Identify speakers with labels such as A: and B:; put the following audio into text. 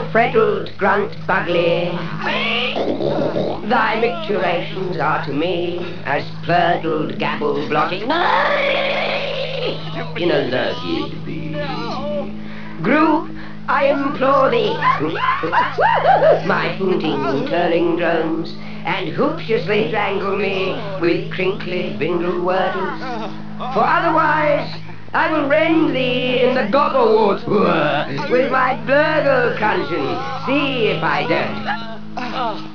A: frettled grunt bugly, thy micturations are to me as plurdled gabble blotting in a lurgid bee. Group, I implore thee, my hooting, turling drones, and hooptiously strangle me with crinkly, bindled wordles. For otherwise, I will rend thee in the gobblewort with my burgle truncheon. See if I don't.